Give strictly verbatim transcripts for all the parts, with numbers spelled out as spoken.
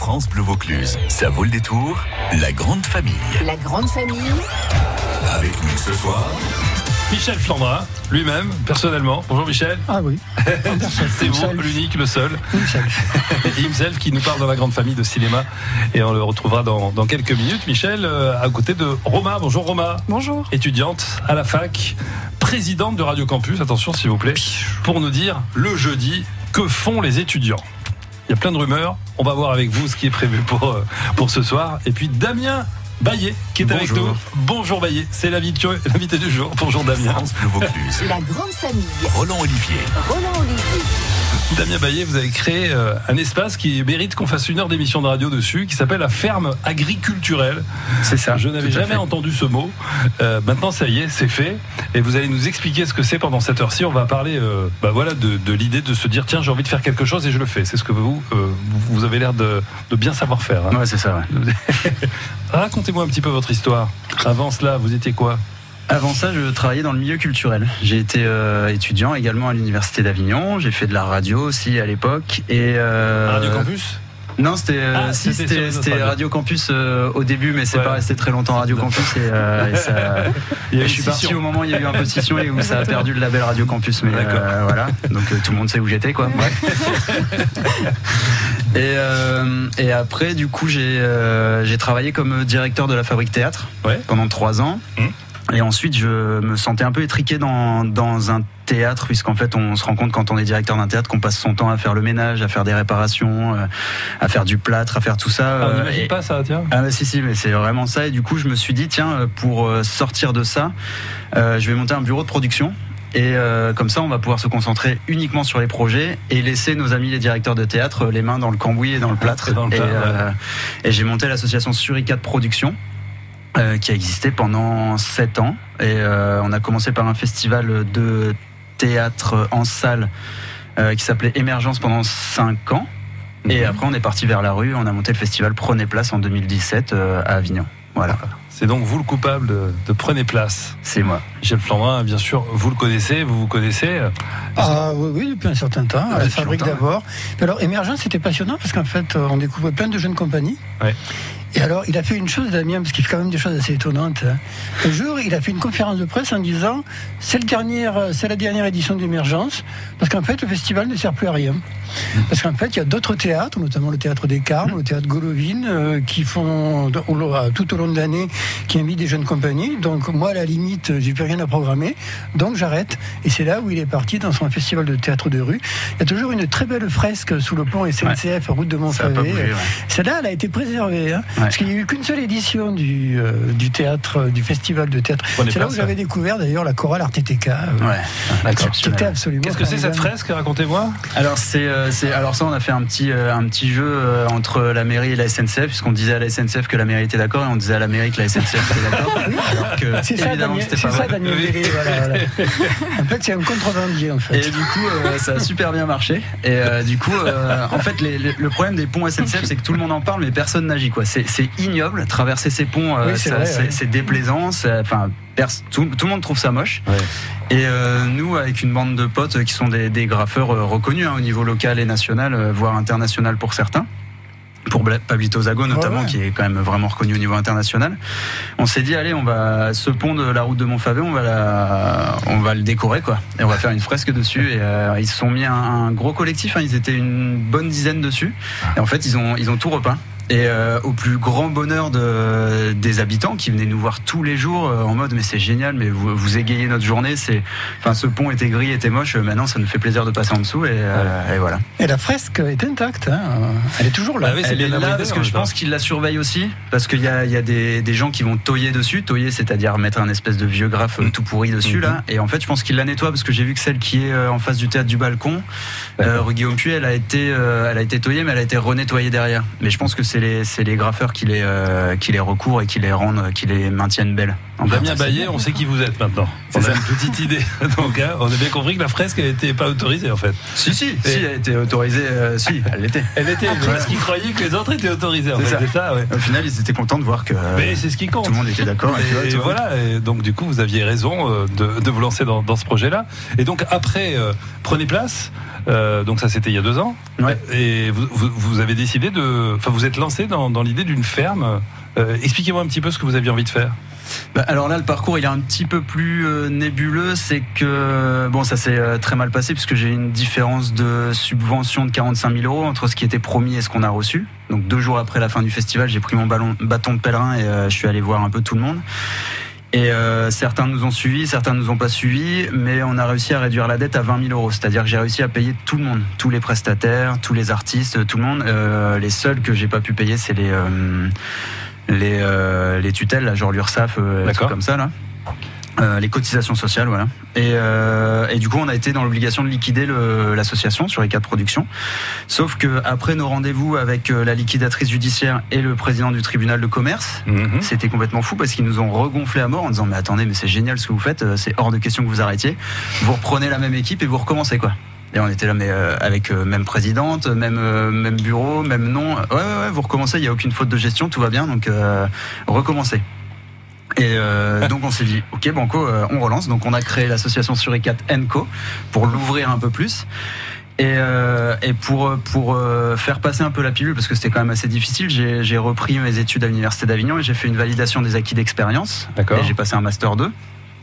France Bleu Vaucluse. Ça vaut le détour. La grande famille. La grande famille. Avec nous ce soir, Michel Flandrin, lui-même, personnellement. Bonjour Michel. Ah oui. C'est vous, l'unique, le seul. Michel. Himself qui nous parle dans la grande famille de cinéma. Et on le retrouvera dans, dans quelques minutes. Michel, euh, à côté de Roma. Bonjour Roma. Bonjour. Étudiante à la fac, présidente de Radio Campus, attention s'il vous plaît, pour nous dire le jeudi, que font les étudiants. Il y a plein de rumeurs. On va voir avec vous ce qui est prévu pour, pour ce soir. Et puis Damien Baillet qui est Bonjour. avec nous. Bonjour Baillet, c'est l'invité, l'invité du jour. Bonjour Damien. France Bleu Vaucluse. La grande famille. Roland Olivier. Roland Olivier. Damien Baillet, vous avez créé euh, un espace qui mérite qu'on fasse une heure d'émission de radio dessus, qui s'appelle la ferme agriculturelle. C'est ça. Je n'avais jamais entendu ce mot. Euh, maintenant, ça y est, c'est fait. Et vous allez nous expliquer ce que c'est pendant cette heure-ci. On va parler euh, bah voilà, de, de l'idée de se dire tiens, j'ai envie de faire quelque chose et je le fais. C'est ce que vous, euh, vous avez l'air de, de bien savoir faire. Hein. Ouais, c'est ça, ouais. Racontez-moi un petit peu votre histoire. Avant cela, vous étiez quoi ? Avant ça, je travaillais dans le milieu culturel. J'ai été euh, étudiant également à l'université d'Avignon. J'ai fait de la radio aussi à l'époque. Et euh... Radio Campus ? Non, c'était, euh, ah, si, c'était, c'était, c'était radio. Radio Campus euh, au début, mais c'est ouais. pas resté très longtemps Radio Campus. Et, euh, et ça, il y a et eu je suis scission. parti au moment où il y a eu un peu de scission et où ça a perdu le label Radio Campus. Mais euh, voilà, donc euh, tout le monde sait où j'étais, quoi. Bref. et, euh, et après, du coup, j'ai, euh, j'ai travaillé comme directeur de la Fabrique Théâtre ouais. pendant trois ans. Mmh. Et ensuite, je me sentais un peu étriqué dans, dans un théâtre, puisqu'en fait, on se rend compte quand on est directeur d'un théâtre qu'on passe son temps à faire le ménage, à faire des réparations, euh, à faire du plâtre, à faire tout ça. Ah, on n'imagine et... pas ça, tiens. Ah, bah, si, si, mais c'est vraiment ça. Et du coup, je me suis dit, tiens, pour sortir de ça, euh, je vais monter un bureau de production. Et euh, comme ça, on va pouvoir se concentrer uniquement sur les projets et laisser nos amis les directeurs de théâtre les mains dans le cambouis et dans le plâtre. Et, dans le et, plâtre, euh, ouais. et j'ai monté l'association Suricat Production. Euh, qui a existé pendant sept ans et euh, on a commencé par un festival de théâtre en salle euh, qui s'appelait Émergence pendant cinq ans et mmh. après on est parti vers la rue, on a monté le festival Prenez Place en deux mille dix-sept euh, à Avignon. Voilà. C'est donc vous le coupable de, de Prenez Place. C'est moi. Michel Flandrin, bien sûr, vous le connaissez, vous vous connaissez. Ah oui, oui, depuis un certain temps. Ah, à la depuis fabrique longtemps, d'abord. Ouais. Alors Émergence, c'était passionnant parce qu'en fait, on découvrait plein de jeunes compagnies. Ouais. Et alors, il a fait une chose, Damien, parce qu'il fait quand même des choses assez étonnantes. Un jour, il a fait une conférence de presse en disant c'est, le dernière, c'est la dernière édition d'Émergence, parce qu'en fait, le festival ne sert plus à rien. Parce qu'en fait, il y a d'autres théâtres, notamment le théâtre des Carmes, le théâtre Golovine, euh, qui font tout au long de l'année, qui invitent des jeunes compagnies. Donc, moi, à la limite, j'ai plus rien à programmer, donc j'arrête. Et c'est là où il est parti dans son festival de théâtre de rue. Il y a toujours une très belle fresque sous le pont S N C F, ouais. route de Montfavet. Ouais. Celle-là, elle a été préservée. Hein. Parce qu'il n'y a eu qu'une seule édition du, euh, du théâtre, du festival de théâtre. Prenez c'est là place, où j'avais ouais. découvert d'ailleurs la chorale Arte T K. Euh, ouais, qui était absolument. Qu'est-ce que c'est cette fresque ? Racontez-moi. Alors c'est, euh, c'est, alors ça on a fait un petit, euh, un petit jeu euh, entre la mairie et la S N C F, puisqu'on disait à la S N C F que la mairie était d'accord et on disait à la mairie que la S N C F était d'accord. Oui, alors que c'est ça, évidemment Daniel, c'était c'est pas ça, vrai. Daniel Bellé, voilà, voilà. En fait, c'est un contrebandier en fait. Et du coup, euh, ça a super bien marché. Et euh, du coup, euh, en fait, les, les, le problème des ponts S N C F, c'est que tout le monde en parle, mais personne n'agit, quoi. C'est, c'est ignoble. Traverser ces ponts, euh, oui, c'est, ça, vrai, c'est, ouais. c'est déplaisant. C'est, enfin, pers- tout, tout le monde trouve ça moche. Ouais. Et euh, nous, avec une bande de potes qui sont des, des graffeurs euh, reconnus hein, au niveau local et national, euh, voire international pour certains. Pour Pablito Zago notamment, ouais, ouais. qui est quand même vraiment reconnu au niveau international. On s'est dit allez, on va ce pont de la route de Montfavet, on va la, on va le décorer quoi, et on va faire une fresque dessus. Et euh, ils se sont mis un, un gros collectif, hein, ils étaient une bonne dizaine dessus. Et en fait, ils ont ils ont tout repeint. Et euh, au plus grand bonheur de, des habitants qui venaient nous voir tous les jours euh, en mode mais c'est génial, mais vous, vous égayez notre journée. C'est, enfin, ce pont était gris, était moche. Maintenant, ça nous fait plaisir de passer en dessous et, euh, et voilà. Et la fresque est intacte. Hein. Elle est toujours là. Ah oui, c'est Elle bien est là abordé, parce que je pense qu'ils la surveillent aussi, parce qu'il y a, il y a des, des gens qui vont toyer dessus. Toyer, c'est-à-dire mettre un espèce de vieux graphe mmh. tout pourri dessus mmh. là. Et en fait, je pense qu'ils la nettoient parce que j'ai vu que celle qui est en face du théâtre du Balcon, euh, rue Guillaume Puy, elle a été, euh, elle a été toyée, mais elle a été renettoyée derrière. Mais je pense que c'est les, c'est les graffeurs qui les, euh, qui les recourent et qui les rendent, qui les maintiennent belles. En Damien Baillet, on sait qui vous êtes maintenant. C'est on a ça. Une petite idée. Donc, hein, on a bien compris que la fresque n'était pas autorisée en fait. Si, si, et... si, elle était autorisée. Euh, si, elle l'était. Elle était. Parce qu'ils croyaient que les autres étaient autorisés. En c'est, fait. ça. c'est ça. Ouais. Au final, ils étaient contents de voir que. Mais c'est ce qui compte. Tout le monde était d'accord. Et, tu vois, et voilà. Et donc, du coup, vous aviez raison de, de vous lancer dans, dans ce projet-là. Et donc, après, euh, Prenez Place. Euh, donc ça, c'était il y a deux ans. Ouais. Et vous, vous, vous avez décidé de... Enfin, vous êtes lancé dans, dans l'idée d'une ferme. Euh, expliquez-moi un petit peu ce que vous aviez envie de faire. Bah, alors là, le parcours il est un petit peu plus euh, nébuleux. C'est que bon, ça s'est euh, très mal passé puisque j'ai une différence de subvention de quarante-cinq mille euros entre ce qui était promis et ce qu'on a reçu. Donc deux jours après la fin du festival, j'ai pris mon ballon, bâton de pèlerin et euh, je suis allé voir un peu tout le monde. Et euh, certains nous ont suivis, certains nous ont pas suivis, mais on a réussi à réduire la dette à vingt mille euros. C'est-à-dire que j'ai réussi à payer tout le monde, tous les prestataires, tous les artistes, tout le monde. Euh, les seuls que j'ai pas pu payer, c'est les euh, les euh, les tutelles, là, genre l'URSSAF, euh, des trucs comme ça là. Euh, les cotisations sociales, voilà. Et, euh, et du coup, on a été dans l'obligation de liquider le, l'association sur les quatre productions. Sauf que après nos rendez-vous avec la liquidatrice judiciaire et le président du tribunal de commerce, mmh. c'était complètement fou parce qu'ils nous ont regonflé à mort en disant mais attendez, mais c'est génial ce que vous faites, c'est hors de question que vous arrêtiez. Vous reprenez la même équipe et vous recommencez quoi. Et on était là, mais euh, avec euh, même présidente, même euh, même bureau, même nom. Ouais, ouais, ouais, vous recommencez. Il y a aucune faute de gestion, tout va bien, donc euh, recommencez. Et euh, donc on s'est dit ok banco, euh, on relance. Donc on a créé l'association Suricat and Co pour l'ouvrir un peu plus et, euh, et pour pour euh, faire passer un peu la pilule parce que c'était quand même assez difficile. J'ai, j'ai repris mes études à l'université d'Avignon et j'ai fait une validation des acquis d'expérience. D'accord. Et j'ai passé un master deux.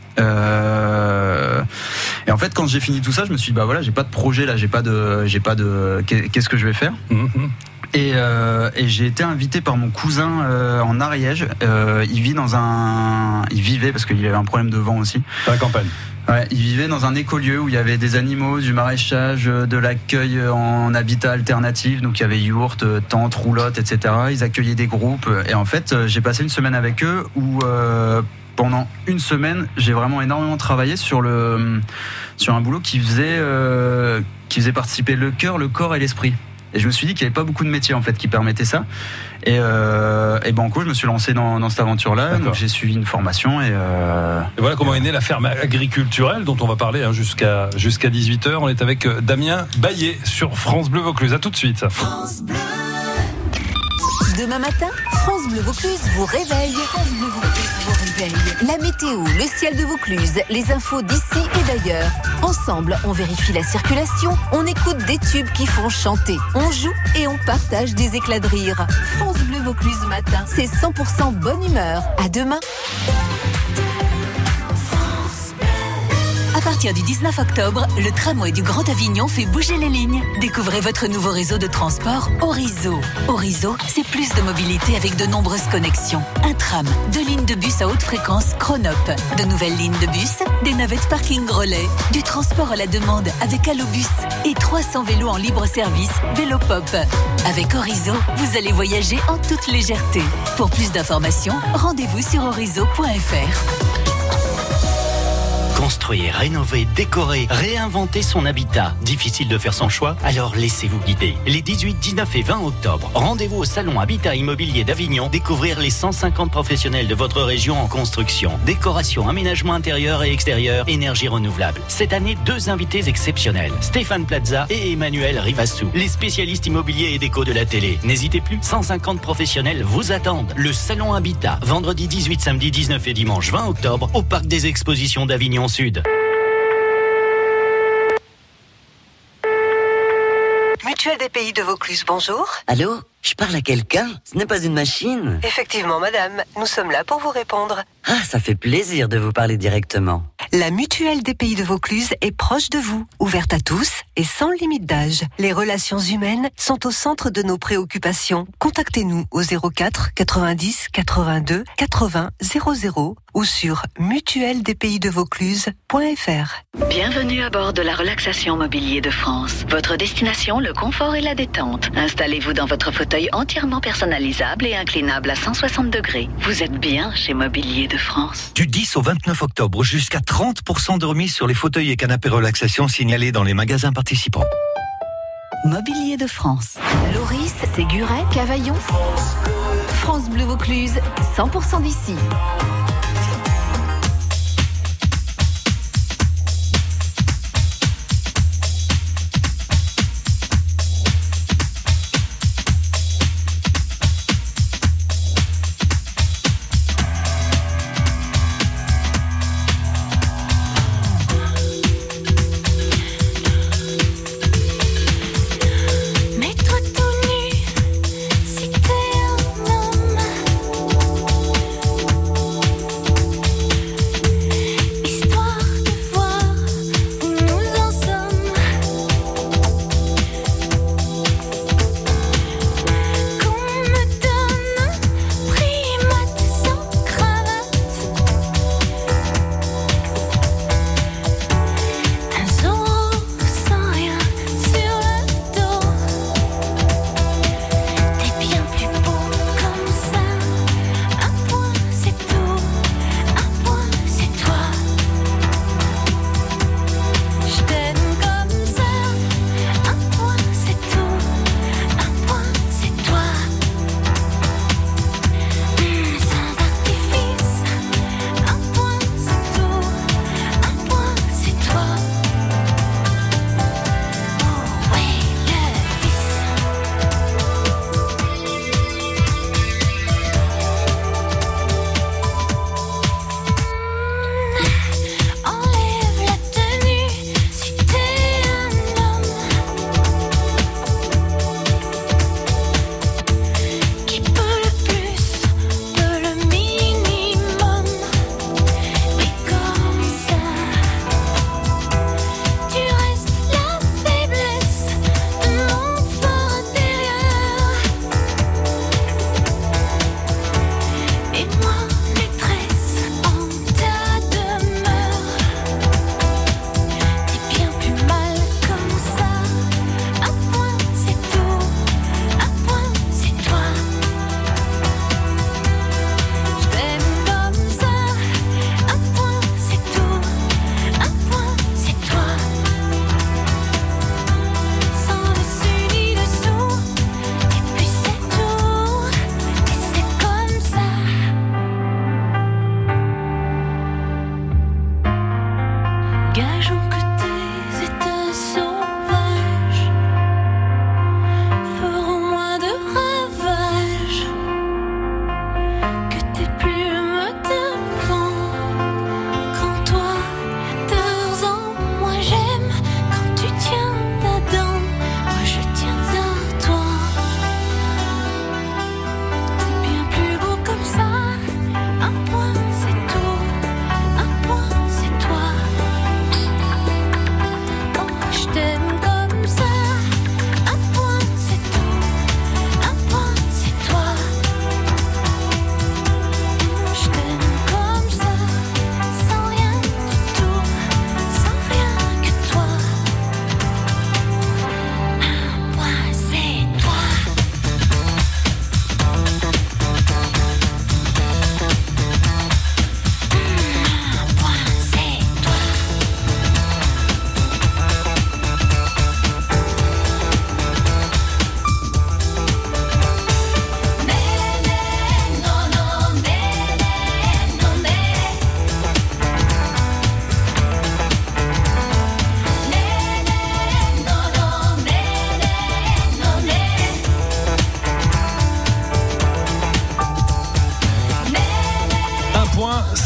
Euh, et en fait quand j'ai fini tout ça, je me suis dit bah voilà, j'ai pas de projet là, j'ai pas de j'ai pas de qu'est-ce que je vais faire. Mm-hmm. Et, euh, et j'ai été invité par mon cousin euh, en Ariège. Euh, il vit dans un, il vivait parce qu'il avait un problème de vent aussi. Dans la campagne. Ouais, il vivait dans un écolieu où il y avait des animaux, du maraîchage, de l'accueil en habitat alternatif. Donc il y avait yourtes, tentes, roulottes, et cetera. Ils accueillaient des groupes. Et en fait, j'ai passé une semaine avec eux où euh, pendant une semaine, j'ai vraiment énormément travaillé sur le, sur un boulot qui faisait, euh, qui faisait participer le cœur, le corps et l'esprit. Et je me suis dit qu'il n'y avait pas beaucoup de métiers en fait qui permettaient ça. Et, euh, et banco, je me suis lancé dans, dans cette aventure-là. D'accord. Donc j'ai suivi une formation et, euh, et voilà comment est née la ferme agriculturelle dont on va parler hein, jusqu'à jusqu'à dix-huit heures. On est avec Damien Baillet sur France Bleu Vaucluse. À tout de suite. France Bleu. Demain matin, France Bleu Vaucluse vous réveille. France Bleu Vaucluse vous réveille. La météo, le ciel de Vaucluse, les infos d'ici et d'ailleurs. Ensemble, on vérifie la circulation, on écoute des tubes qui font chanter, on joue et on partage des éclats de rire. France Bleu Vaucluse matin, c'est cent pour cent bonne humeur. À demain. À partir du dix-neuf octobre, le tramway du Grand Avignon fait bouger les lignes. Découvrez votre nouveau réseau de transport Orizo. Orizo, c'est plus de mobilité avec de nombreuses connexions. Un tram, deux lignes de bus à haute fréquence Chronop, de nouvelles lignes de bus, des navettes parking relais, du transport à la demande avec Allobus et trois cents vélos en libre service Vélopop. Avec Orizo, vous allez voyager en toute légèreté. Pour plus d'informations, rendez-vous sur orizo point f r. Construire, rénover, décorer, réinventer son habitat. Difficile de faire son choix? Alors laissez-vous guider. Les dix-huit, dix-neuf et vingt octobre, rendez-vous au Salon Habitat Immobilier d'Avignon. Découvrir les cent cinquante professionnels de votre région en construction, décoration, aménagement intérieur et extérieur, énergie renouvelable. Cette année, deux invités exceptionnels. Stéphane Plaza et Emmanuel Rivassou, les spécialistes immobiliers et déco de la télé. N'hésitez plus, cent cinquante professionnels vous attendent. Le Salon Habitat, vendredi dix-huit, samedi dix-neuf et dimanche vingt octobre, au Parc des Expositions d'Avignon Sud. Mutuelle des Pays de Vaucluse, bonjour. Allô? Je parle à quelqu'un? Ce n'est pas une machine? Effectivement, madame, nous sommes là pour vous répondre. Ah, ça fait plaisir de vous parler directement. La Mutuelle des Pays de Vaucluse est proche de vous, ouverte à tous et sans limite d'âge. Les relations humaines sont au centre de nos préoccupations. Contactez-nous au zéro quatre quatre-vingt-dix quatre-vingt-deux quatre-vingts zéro zéro ou sur mutuelle des pays de vaucluse point f r. Bienvenue à bord de la relaxation mobilier de France. Votre destination, le confort et la détente. Installez-vous dans votre fauteuil entièrement personnalisable et inclinable à cent soixante degrés. Vous êtes bien chez Mobilier de France. Du dix au vingt-neuf octobre, jusqu'à trente pour cent de remise sur les fauteuils et canapés relaxation signalés dans les magasins participants. Mobilier de France. Loris, Séguret, Cavaillon. France Bleu Vaucluse, cent pour cent d'ici.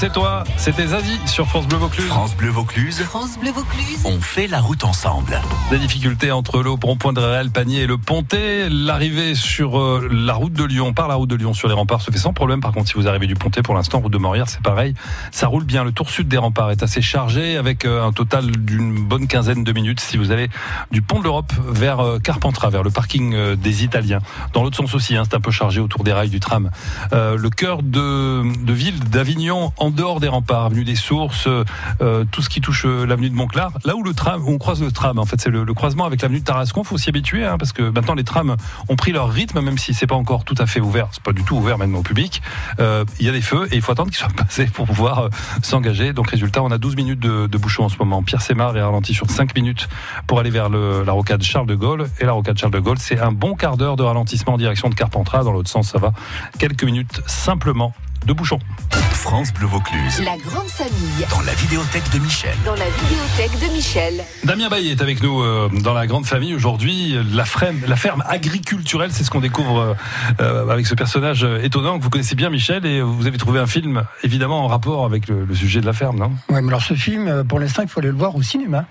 c'est toi, c'était Zazie sur France Bleu Vaucluse. France Bleu Vaucluse, France Bleu Vaucluse. on fait la route ensemble. Des difficultés entre le rond-point de Réal, Panier et le Pontet. L'arrivée sur euh, la route de Lyon, par la route de Lyon sur les remparts se fait sans problème. Par contre, si vous arrivez du Pontet, pour l'instant, route de Morières, c'est pareil. Ça roule bien. Le tour sud des remparts est assez chargé avec euh, un total d'une bonne quinzaine de minutes si vous allez du pont de l'Europe vers euh, Carpentras, vers le parking euh, des Italiens. Dans l'autre sens aussi, hein, c'est un peu chargé autour des rails du tram. Euh, le cœur de, de ville d'Avignon, en dehors des remparts, avenue des Sources, euh, tout ce qui touche euh, l'avenue de Montclar, là où le tram, où on croise le tram, en fait, c'est le, le croisement avec l'avenue de Tarascon. Faut s'y habituer, hein, parce que maintenant les trams ont pris leur rythme, même si c'est pas encore tout à fait ouvert. C'est pas du tout ouvert maintenant au public. Euh, Il y a des feux et il faut attendre qu'ils soient passés pour pouvoir euh, s'engager. Donc résultat, on a douze minutes de, de bouchon en ce moment. Pierre Sémar est ralenti sur cinq minutes pour aller vers le, la rocade Charles de Gaulle. Et la rocade Charles de Gaulle, c'est un bon quart d'heure de ralentissement en direction de Carpentras. Dans l'autre sens, ça va. Quelques minutes simplement de bouchon. France Bleu Vaucluse. La grande famille. Dans la vidéothèque de Michel. Dans la vidéothèque de Michel. Damien Baillet est avec nous euh, dans la grande famille aujourd'hui. La ferme, la ferme agriculturelle, c'est ce qu'on découvre euh, avec ce personnage étonnant que vous connaissez bien, Michel, et vous avez trouvé un film évidemment en rapport avec le, le sujet de la ferme, non ? Oui, mais alors ce film, pour l'instant, il faut aller le voir au cinéma.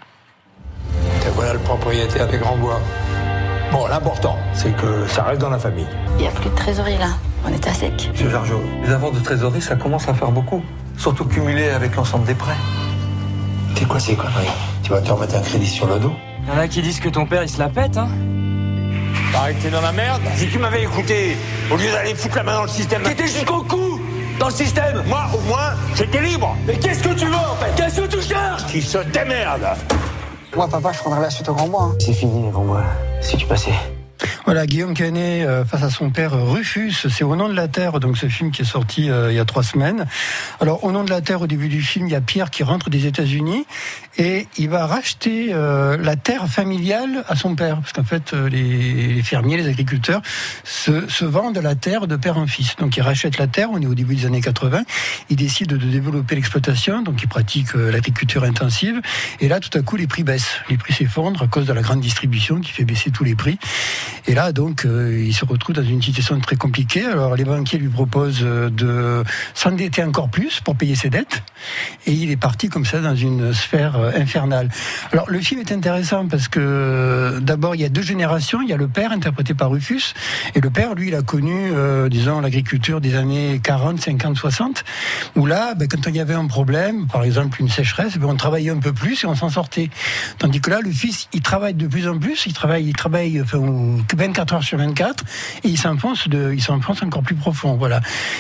Et voilà le propriétaire des Grands Bois. Bon, l'important, c'est que ça reste dans la famille. Il n'y a plus de trésorerie là, on est à sec. Monsieur Jargeau, les avances de trésorerie, ça commence à faire beaucoup. Surtout cumulé avec l'ensemble des prêts. C'est quoi ces conneries ? Tu vas te remettre un crédit sur le dos ? Il y en a qui disent que ton père, il se la pète, hein ? Pareil que t'es dans la merde. Si tu m'avais écouté, au lieu d'aller foutre la main dans le système... T'étais jusqu'au cou dans le système. Moi, au moins, j'étais libre. Mais qu'est-ce que tu veux, en fait ? Qu'est-ce que tu cherches ? Qui se démerde. Moi, papa, je prendrai la suite au Grand Bois. Hein. C'est fini, les Grands Bois. Si tu passais... Voilà, Guillaume Canet euh, face à son père Rufus, c'est Au nom de la terre, donc ce film qui est sorti euh, il y a trois semaines. Alors, Au nom de la terre, au début du film, il y a Pierre qui rentre des États-Unis et il va racheter euh, la terre familiale à son père, parce qu'en fait, euh, les, les fermiers, les agriculteurs se, se vendent la terre de père en fils. Donc, il rachète la terre, on est au début des années quatre-vingts, il décide de développer l'exploitation, donc il pratique euh, l'agriculture intensive, et là, tout à coup, les prix baissent, les prix s'effondrent à cause de la grande distribution qui fait baisser tous les prix. Et là, donc, euh, il se retrouve dans une situation très compliquée. Alors, les banquiers lui proposent de s'endetter encore plus pour payer ses dettes. Et il est parti comme ça dans une sphère euh, infernale. Alors, le film est intéressant parce que, d'abord, il y a deux générations. Il y a le père, interprété par Rufus. Et le père, lui, il a connu, euh, disons, l'agriculture des années quarante, cinquante, soixante. Où là, ben, quand il y avait un problème, par exemple une sécheresse, ben, on travaillait un peu plus et on s'en sortait. Tandis que là, le fils, il travaille de plus en plus. Il travaille, il travaille enfin, vingt-quatre heures sur vingt-quatre et il s'enfonce de, il s'enfonce encore plus profond, voilà.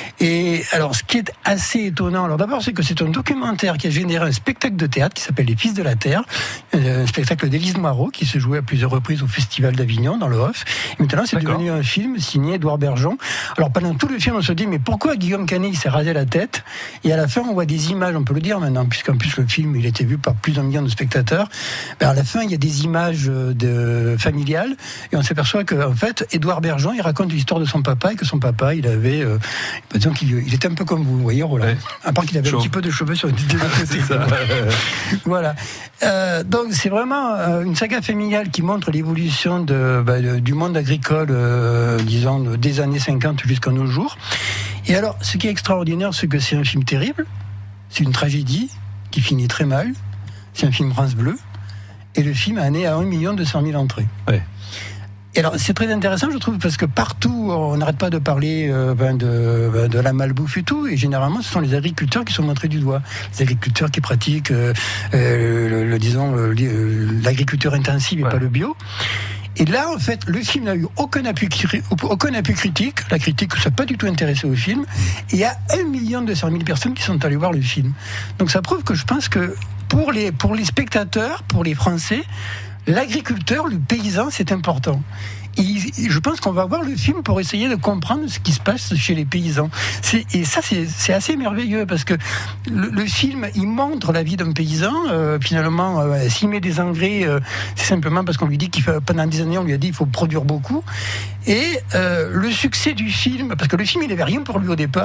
Et alors, ce qui est assez étonnant, alors d'abord, c'est que c'est un documentaire qui a généré un spectacle de théâtre qui s'appelle Les Fils de la Terre, un spectacle d'Élise Moirot qui se jouait à plusieurs reprises au Festival d'Avignon dans le Off. Et maintenant, c'est D'accord. devenu un film signé Édouard Bergeon. Alors, pendant tout le film, on se dit, mais pourquoi Guillaume Canet il s'est rasé la tête ? Et à la fin, on voit des images, on peut le dire maintenant, puisqu'en plus le film, il a été vu par plus d'un million de spectateurs. Ben, à la fin, il y a des images de familiales et on s'aperçoit que en fait, Édouard Bergeon, il raconte l'histoire de son papa et que son papa, il avait, euh, disons qu'il il était un peu comme vous, vous voyez, Roland. Ouais. À part qu'il avait Chaud. un petit peu de cheveux sur les deux côtés. Voilà. Euh, donc c'est vraiment euh, une saga familiale qui montre l'évolution de, bah, de, du monde agricole, euh, disons, des années cinquante jusqu'à nos jours. Et alors, ce qui est extraordinaire, c'est que c'est un film terrible. C'est une tragédie qui finit très mal. C'est un film France Bleu. Et le film a né à un million deux cent mille entrées. Ouais. Et alors, c'est très intéressant, je trouve, parce que partout, on n'arrête pas de parler euh, ben de, ben de la malbouffe et tout, et généralement, ce sont les agriculteurs qui sont montrés du doigt. Les agriculteurs qui pratiquent, euh, euh, le, le, disons, euh, l'agriculture intensive et ouais. pas le bio. Et là, en fait, le film n'a eu aucun appui, aucun appui critique. La critique ne s'est pas du tout intéressée au film. Et il y a un million deux cent mille personnes qui sont allées voir le film. Donc, ça prouve que je pense que pour les, pour les spectateurs, pour les Français, l'agriculteur, le paysan, c'est important. Et je pense qu'on va voir le film pour essayer de comprendre ce qui se passe chez les paysans. C'est, et ça, c'est, c'est assez merveilleux parce que le, le film, il montre la vie d'un paysan. Euh, finalement, euh, s'il met des engrais, euh, c'est simplement parce qu'on lui dit qu'il fait, pendant des années, on lui a dit qu'il faut produire beaucoup. Et euh, le succès du film, parce que le film, il n'avait rien pour lui au départ.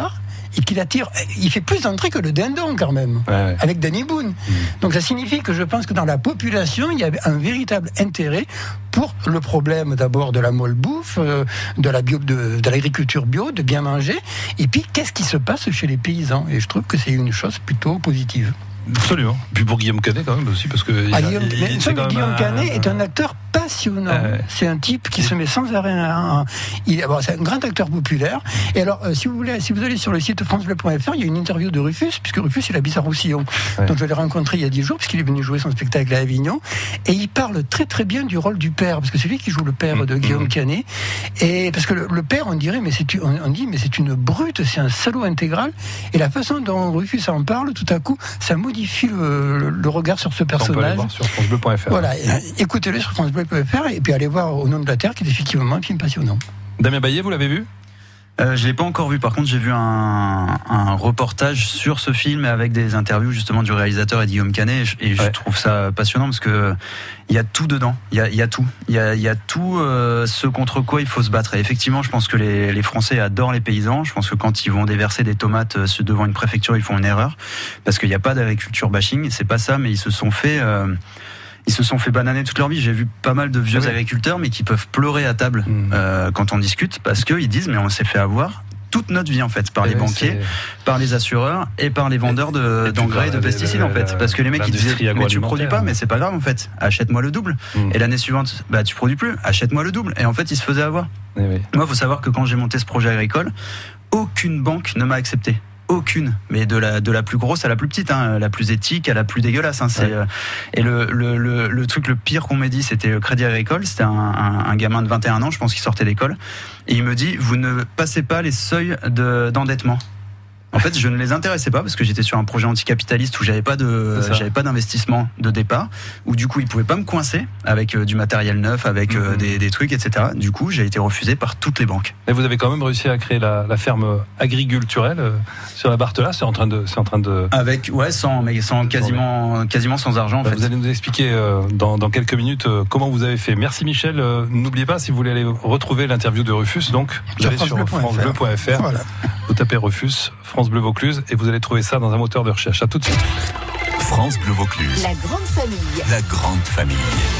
et qu'il attire, il fait plus d'entrées que le dindon quand même, ouais, ouais. avec Danny Boone. Mmh. Donc ça signifie que je pense que dans la population, il y a un véritable intérêt pour le problème d'abord de la malbouffe, euh, de la bio, de, de l'agriculture bio, de bien manger, et puis qu'est-ce qui se passe chez les paysans. Et je trouve que c'est une chose plutôt positive. Absolument. Puis pour Guillaume Canet quand même aussi, parce que ah, il a, Guillaume, il, mais, il, ça, mais Guillaume un... Canet est un acteur passionnant. Euh, c'est un type qui se met sans arrêt. Un, un, il, bon, c'est un grand acteur populaire. Et alors, euh, si vous voulez, si vous allez sur le site francebleu point f r, il y a une interview de Rufus, puisque Rufus il habite à Roussillon. Ouais. Donc je l'ai rencontré il y a dix jours, puisqu'il est venu jouer son spectacle à Avignon, et il parle très très bien du rôle du père, parce que c'est lui qui joue le père mmh, de Guillaume mmh. Canet. Et parce que le, le père, on dirait, mais c'est, on, on dit, mais c'est une brute, c'est un salaud intégral. Et la façon dont Rufus en parle, tout à coup, ça modifie le Le, le regard sur ce personnage. On peut aller voir sur francebleu point f r. Voilà, écoutez-le sur francebleu point f r et puis allez voir Au nom de la terre, qui est effectivement un film passionnant. Damien Baillet, vous l'avez vu ? Euh, je l'ai pas encore vu. Par contre, j'ai vu un, un reportage sur ce film avec des interviews justement du réalisateur et de Guillaume Canet, et je ouais. trouve ça passionnant parce que il y a tout dedans. Il y a, il y a tout. Il y a, il y a tout euh, ce contre quoi il faut se battre. Et effectivement, je pense que les, les Français adorent les paysans. Je pense que quand ils vont déverser des tomates euh, devant une préfecture, ils font une erreur parce qu'il n'y a pas d'agriculture bashing. C'est pas ça, mais ils se sont fait. Euh, Ils se sont fait bananer toute leur vie. J'ai vu pas mal de vieux oui. agriculteurs, mais qui peuvent pleurer à table mmh. euh, quand on discute, parce qu'ils disent, mais on s'est fait avoir toute notre vie en fait, par et les oui, banquiers, c'est... par les assureurs et par les vendeurs de, d'engrais et de pesticides en fait. Parce que les mecs ils disaient, mais tu produis pas, mais c'est pas grave en fait, achète-moi le double. Mmh. Et l'année suivante, bah tu produis plus, achète-moi le double. Et en fait ils se faisaient avoir. Et oui. Moi, faut savoir que quand j'ai monté ce projet agricole, aucune banque ne m'a accepté. Aucune, mais de la de la plus grosse à la plus petite, hein, la plus éthique à la plus dégueulasse. Hein, c'est, ouais. euh, et le, le le le truc le pire qu'on m'ait dit, c'était le Crédit Agricole. C'était un, un, un gamin de vingt et un ans, je pense qu'il sortait d'école, et il me dit, vous ne passez pas les seuils de, d'endettement. En fait, je ne les intéressais pas parce que j'étais sur un projet anticapitaliste où j'avais pas de, j'avais pas d'investissement de départ, où du coup ils pouvaient pas me coincer avec euh, du matériel neuf, avec euh, mmh. des, des trucs, et cetera. Du coup, j'ai été refusé par toutes les banques. Et vous avez quand même réussi à créer la, la ferme agriculturelle euh, sur la Bartela. C'est en train de, c'est en train de. Avec ouais, sans, mais sans quasiment, quasiment sans argent. En bah, fait. Vous allez nous expliquer euh, dans, dans quelques minutes euh, comment vous avez fait. Merci Michel. Euh, n'oubliez pas, si vous voulez aller retrouver l'interview de Rufus, donc vous allez sur francebleu point f r. Voilà. Vous tapez Rufus, France Bleu Vaucluse, et vous allez trouver ça dans un moteur de recherche. À tout de suite. France Bleu Vaucluse. La grande famille. La grande famille.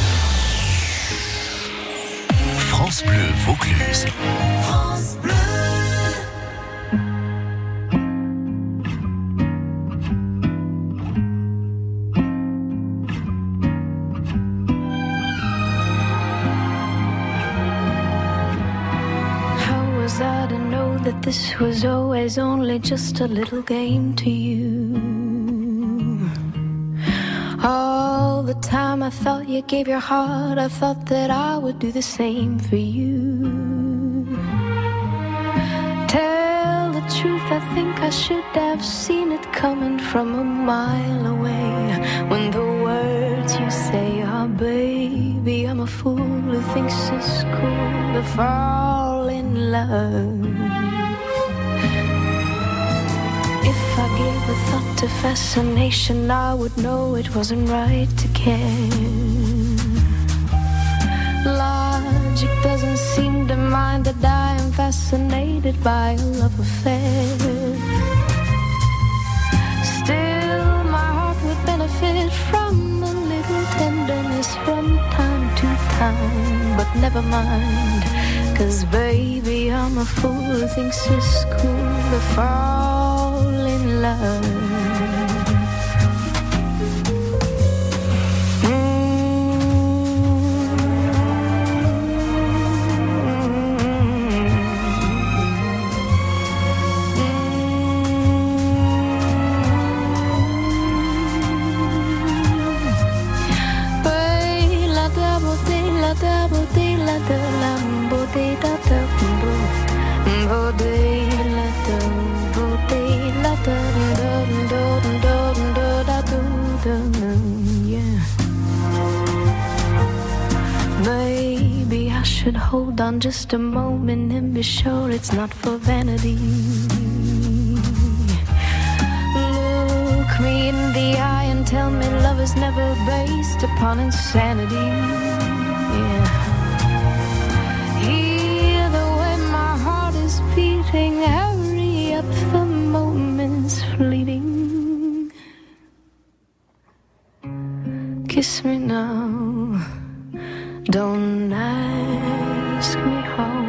France Bleu Vaucluse. France Bleu. That this was always only just a little game to you. All the time I thought you gave your heart, I thought that I would do the same for you. Tell the truth, I think I should have seen it coming from a mile away. When the words you say are, baby, I'm a fool who thinks it's cool to fall in love. If I gave a thought to fascination, I would know it wasn't right to care. Logic doesn't seem to mind that I am fascinated by a love affair. Still, my heart would benefit from a little tenderness from time to time. But never mind, 'cause baby, I'm a fool who thinks it's cool to fall in love. Maybe I should hold on just a moment and be sure it's not for vanity. Look me in the eye and tell me love is never based upon insanity. Yeah. Hear the way my heart is beating, hurry up the moment. Kiss me now, don't ask me how,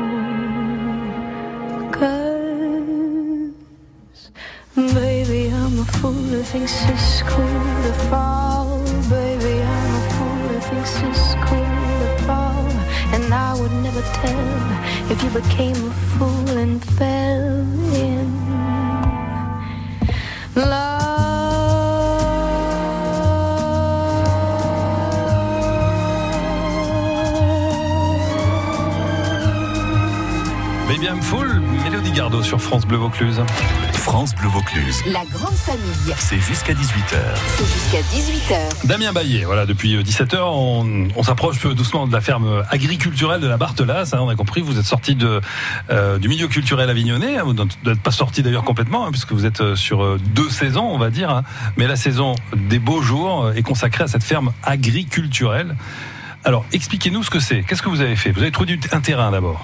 'cause baby I'm a fool who thinks it's cool to fall. Baby I'm a fool who thinks it's cool to fall. And I would never tell if you became a fool and fell in love. Baby I'm Full, Mélodie Gardot sur France Bleu Vaucluse. France Bleu Vaucluse. La grande famille. C'est jusqu'à dix-huit heures. C'est jusqu'à dix-huit heures. Damien Baillet, voilà, depuis dix-sept heures, on, on s'approche doucement de la ferme agriculturelle de la Barthelasse. Hein, on a compris, vous êtes sorti de, euh, du milieu culturel avignonnais. Hein, vous n'êtes pas sorti d'ailleurs complètement, hein, puisque vous êtes sur deux saisons, on va dire. Hein, mais la saison des beaux jours est consacrée à cette ferme agriculturelle. Alors, expliquez-nous ce que c'est. Qu'est-ce que vous avez fait? Vous avez trouvé un terrain d'abord?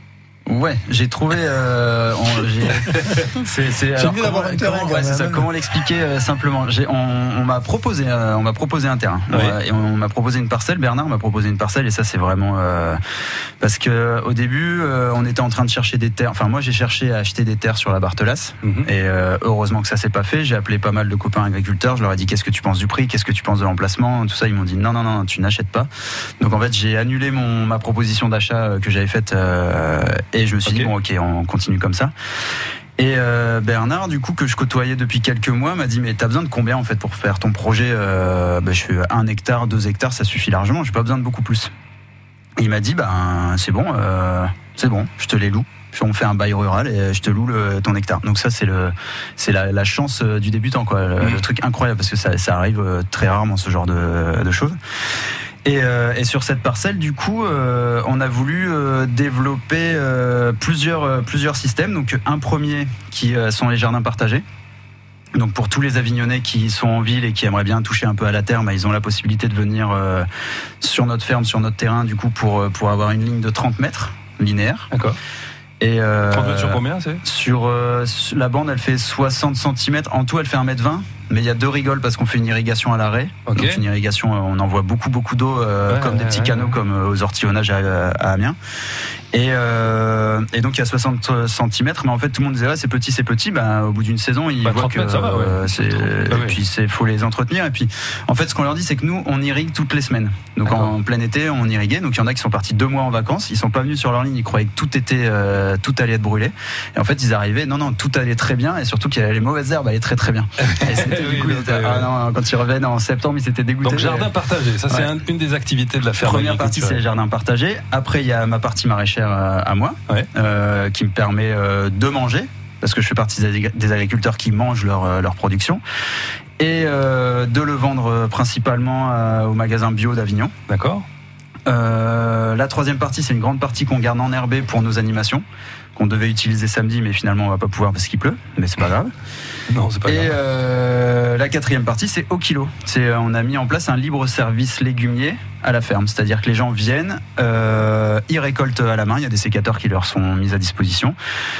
Ouais, j'ai trouvé. Euh, on, j'ai, c'est, c'est, alors, mieux comment, d'avoir un terrain, comment, ouais, c'est ça, comment l'expliquer euh, simplement j'ai, on, on m'a proposé, euh, on m'a proposé un terrain. Oui. Euh, et on m'a proposé une parcelle. Bernard m'a proposé une parcelle, et ça c'est vraiment euh, parce que au début, euh, on était en train de chercher des terres. Enfin, moi, j'ai cherché à acheter des terres sur la Barthelasse, mm-hmm. et euh, heureusement que ça s'est pas fait. J'ai appelé pas mal de copains agriculteurs. Je leur ai dit qu'est-ce que tu penses du prix, qu'est-ce que tu penses de l'emplacement, tout ça. Ils m'ont dit non, non, non, tu n'achètes pas. Donc en fait, j'ai annulé mon ma proposition d'achat que j'avais faite, euh, et je me suis okay. dit bon, ok. On continue comme ça. Et euh, Bernard, du coup, que je côtoyais depuis quelques mois, m'a dit mais t'as besoin de combien en fait pour faire ton projet? euh, bah, Je fais un hectare, deux hectares, ça suffit largement. J'ai pas besoin de beaucoup plus. Et il m'a dit ben c'est bon, euh, c'est bon, je te les loue. On fait un bail rural et je te loue le, ton hectare. Donc ça c'est le, c'est la, la chance du débutant quoi. Le, mmh. le truc incroyable parce que ça, ça arrive très rarement ce genre de, de choses. Et, euh, et sur cette parcelle, du coup, euh, on a voulu euh, développer euh, plusieurs, euh, plusieurs systèmes. Donc, un premier qui euh, sont les jardins partagés. Donc, pour tous les Avignonnais qui sont en ville et qui aimeraient bien toucher un peu à la terre, bah, ils ont la possibilité de venir euh, sur notre ferme, sur notre terrain, du coup, pour, pour avoir une ligne de trente mètres linéaire. D'accord. Et euh, trente mètres sur combien c'est? Sur euh, la bande, elle fait soixante centimètres. En tout, elle fait un mètre vingt. Mais il y a deux rigoles parce qu'on fait une irrigation à l'arrêt. Okay. Donc une irrigation, on envoie beaucoup beaucoup d'eau, euh, ouais, comme ouais, des petits ouais, canaux, ouais. comme aux ortillonnages à, à Amiens. Et, euh, et donc il y a soixante centimètres, mais en fait tout le monde disait ouais, c'est petit, c'est petit. Bah, au bout d'une saison, ils bah, voient que mètres, ça va, ouais. euh, c'est, ah, et ouais. puis c'est faut les entretenir. Et puis en fait, ce qu'on leur dit, c'est que nous, on irrigue toutes les semaines. Donc en, en plein été, on irriguait. Donc il y en a qui sont partis deux mois en vacances. Ils sont pas venus sur leur ligne. Ils croyaient que tout était, euh, tout allait être brûlé. Et en fait, ils arrivaient. Non, non, tout allait très bien. Et surtout qu'il y avait les mauvaises herbes, allaient très très bien. Et c'était, oui, du coup, était, ah, non, quand ils revenaient en septembre, ils s'étaient dégoûtés. Donc jardin partagé, ça ouais. c'est un, une des activités de la ferme. Première partie, c'est les jardins partagés. Après, il y a ma partie maraîchère euh, à moi, ouais. euh, qui me permet euh, de manger, parce que je fais partie des agriculteurs qui mangent leur, euh, leur production, et euh, de le vendre principalement euh, au magasin bio d'Avignon. D'accord. Euh, la troisième partie, c'est une grande partie qu'on garde enherbée pour nos animations, qu'on devait utiliser samedi, mais finalement on va pas pouvoir parce qu'il pleut, mais c'est pas grave. Non, c'est pas et grave. Euh, la quatrième partie, c'est au kilo. C'est, on a mis en place un libre service légumier à la ferme, c'est-à-dire que les gens viennent, euh, ils récoltent à la main, il y a des sécateurs qui leur sont mis à disposition.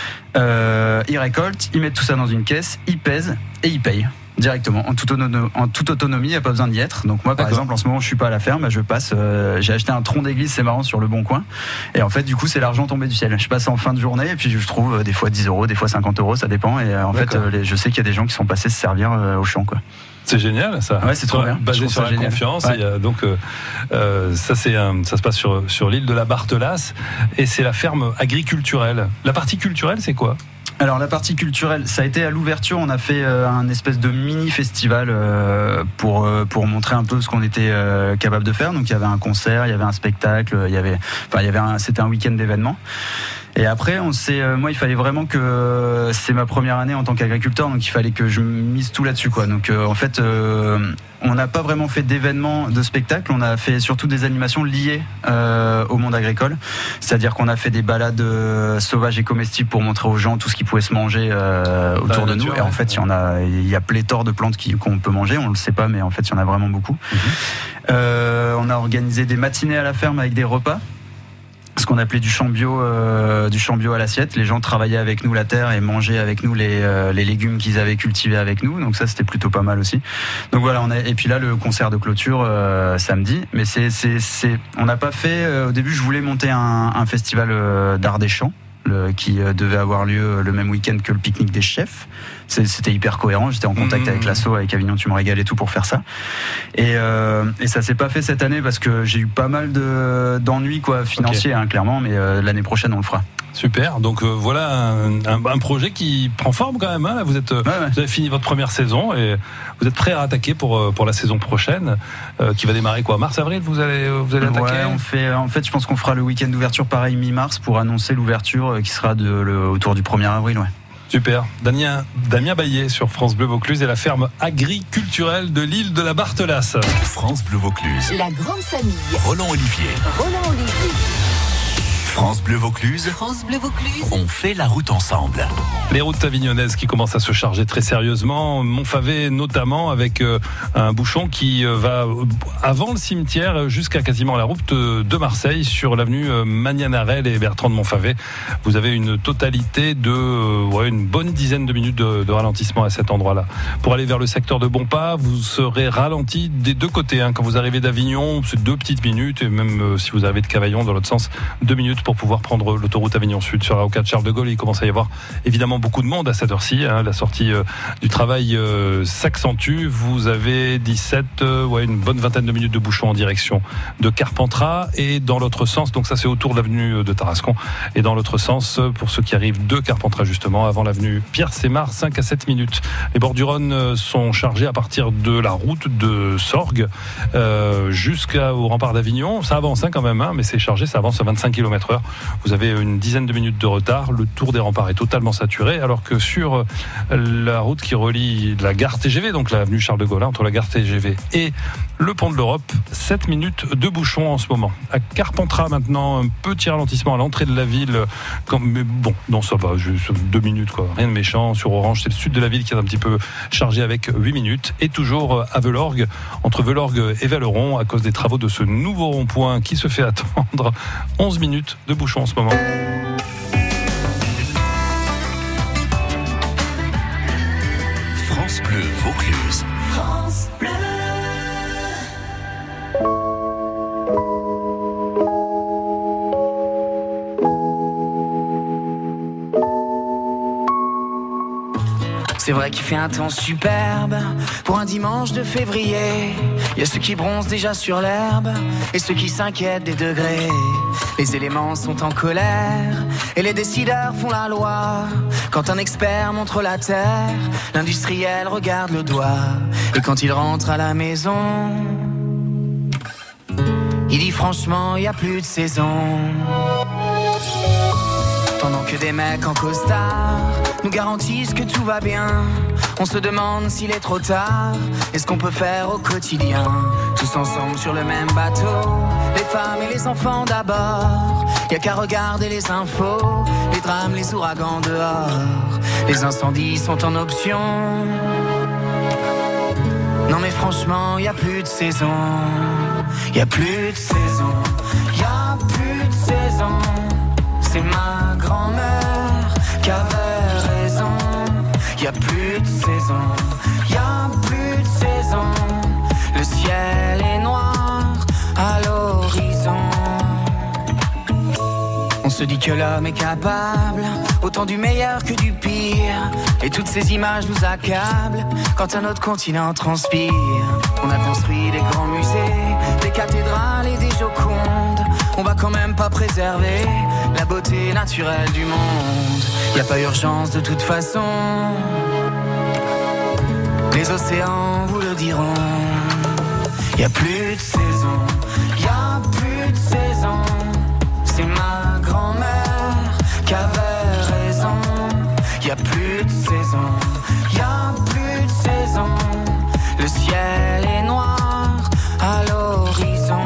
Euh, ils récoltent, ils mettent tout ça dans une caisse, ils pèsent et ils payent. Directement, en toute, autonomie, en toute autonomie, il n'y a pas besoin d'y être. Donc moi, par D'accord. exemple, en ce moment, je suis pas à la ferme, je passe, euh, j'ai acheté un tronc d'église, c'est marrant, sur le Bon Coin. Et en fait, du coup, c'est l'argent tombé du ciel. Je passe en fin de journée et puis je trouve euh, des fois dix euros, des fois cinquante euros, ça dépend. Et euh, en D'accord. fait, euh, les, je sais qu'il y a des gens qui sont passés se servir euh, au champ, quoi. C'est génial, ça. Ouais, c'est trop bien. Basé sur la génial. confiance. Ouais. Et, euh, donc, euh, euh, ça, c'est un, ça se passe sur, sur l'île de la Barthelasse et c'est la ferme agriculturelle. La partie culturelle, c'est quoi ? Alors la partie culturelle, ça a été à l'ouverture, on a fait euh, un espèce de mini festival euh, pour euh, pour montrer un peu ce qu'on était euh, capable de faire. Donc il y avait un concert, il y avait un spectacle, il y avait enfin il y avait un, c'était un week-end d'événements. Et après, on s'est, euh, moi, il fallait vraiment que c'est ma première année en tant qu'agriculteur, donc il fallait que je mise tout là-dessus, quoi. Donc, euh, en fait, euh, on n'a pas vraiment fait d'événements, de spectacles. On a fait surtout des animations liées euh, au monde agricole. C'est-à-dire qu'on a fait des balades euh, sauvages et comestibles pour montrer aux gens tout ce qui pouvait se manger euh, autour bah, de nous. Et en fait, il y en a, il y a pléthore de plantes qui, qu'on peut manger. On le sait pas, mais en fait, il y en a vraiment beaucoup. Mm-hmm. Euh, on a organisé des matinées à la ferme avec des repas. ce qu'on appelait du champ bio, euh, du champ bio à l'assiette. Les gens travaillaient avec nous la terre et mangeaient avec nous les, euh, les légumes qu'ils avaient cultivés avec nous. Donc ça, c'était plutôt pas mal aussi. Donc voilà, on a, et puis là, le concert de clôture euh, samedi. Mais c'est, c'est, c'est, on n'a pas fait. Euh, au début, je voulais monter un, un festival euh, d'art des champs. Le, qui euh, devait avoir lieu le même week-end que le pique-nique des chefs. C'est, c'était hyper cohérent. J'étais en contact mmh. avec l'asso, avec Avignon Tu me régales et tout pour faire ça. Et, euh, et ça s'est pas fait cette année parce que j'ai eu pas mal de, d'ennuis quoi, financiers, okay. hein, clairement, mais euh, l'année prochaine, on le fera. Super, donc euh, voilà un, un, un projet qui prend forme quand même. Hein. Vous, êtes, ouais, ouais. vous avez fini votre première saison et vous êtes prêt à attaquer pour, pour la saison prochaine euh, qui va démarrer quoi, mars-avril. Vous allez, vous allez attaquer. Ouais, on fait, en fait, je pense qu'on fera le week-end d'ouverture pareil mi-mars pour annoncer l'ouverture qui sera de, le, autour du premier avril. Ouais. Super. Damien, Damien Baillet sur France Bleu Vaucluse et la ferme agriculturelle de l'île de la Barthelasse. France Bleu Vaucluse. La grande famille. Roland Olivier. Roland Olivier. France Bleu Vaucluse. France Bleu Vaucluse. On fait la route ensemble. Les routes avignonnaises qui commencent à se charger très sérieusement. Montfavet notamment avec euh, un bouchon qui euh, va euh, avant le cimetière jusqu'à quasiment la route de, de Marseille sur l'avenue euh, Magnanarel et Bertrand de Montfavet. Vous avez une totalité de euh, ouais, une bonne dizaine de minutes de, de ralentissement à cet endroit-là. Pour aller vers le secteur de Bonpas, vous serez ralenti des deux côtés. Hein. Quand vous arrivez d'Avignon, c'est deux petites minutes et même euh, si vous arrivez de Cavaillon dans l'autre sens, deux minutes pour pouvoir prendre l'autoroute Avignon Sud. Sur la rocade Charles de Gaulle, il commence à y avoir évidemment beaucoup de monde à cette heure-ci. Hein. La sortie euh, du travail euh, s'accentue. Vous avez dix-sept, euh, ouais, une bonne vingtaine de minutes de bouchons en direction de Carpentras et dans l'autre sens, donc ça c'est autour de l'avenue de Tarascon et dans l'autre sens, pour ceux qui arrivent de Carpentras justement, avant l'avenue Pierre-Sémar, cinq à sept minutes. Les bords du Rhône sont chargés à partir de la route de Sorgues euh, jusqu'au rempart d'Avignon. Ça avance hein, quand même, hein, mais c'est chargé, ça avance à vingt-cinq kilomètres heure. Vous avez une dizaine de minutes de retard. Le tour des remparts est totalement saturé, alors que sur la route qui relie la gare T G V, donc l'avenue Charles de Gaulle, entre la gare T G V et le pont de l'Europe, sept minutes de bouchon en ce moment. À Carpentras maintenant, un petit ralentissement à l'entrée de la ville, mais bon, non ça va, juste deux minutes quoi, rien de méchant. Sur Orange, c'est le sud de la ville qui est un petit peu chargé avec huit minutes, et toujours à Velorgues, entre Velorgues et Velleron, à cause des travaux de ce nouveau rond-point qui se fait attendre, onze minutes de bouchon en ce moment. France Bleu Vaucluse. France Bleu. C'est vrai qu'il fait un temps superbe pour un dimanche de février. Il y a ceux qui bronzent déjà sur l'herbe et ceux qui s'inquiètent des degrés. Les éléments sont en colère et les décideurs font la loi. Quand un expert montre la terre, l'industriel regarde le doigt. Et quand il rentre à la maison, il dit franchement, il n'y a plus de saison. Pendant que des mecs en costard nous garantissent que tout va bien, on se demande s'il est trop tard et ce qu'on peut faire au quotidien. Tous ensemble sur le même bateau, les femmes et les enfants d'abord. Y'a qu'à regarder les infos, les drames, les ouragans dehors. Les incendies sont en option. Non mais franchement, y a plus de saison. Y a plus de saison. Y a plus de saison. C'est ma grand-mère qui avait raison. Y a plus de saison. Y a plus de saison. Le ciel est noir à l'horizon. On se dit que l'homme est capable autant du meilleur que du pire. Et toutes ces images nous accablent quand un autre continent transpire. On a construit des grands musées, des cathédrales et des jocondes. On va quand même pas préserver la beauté naturelle du monde. Y a pas urgence de toute façon. Les océans vous le diront. Y a plus de saison. Y a plus de saison. C'est ma grand-mère qui avait raison. Y a plus de saison. Y a plus de saison. Le ciel est noir à l'horizon.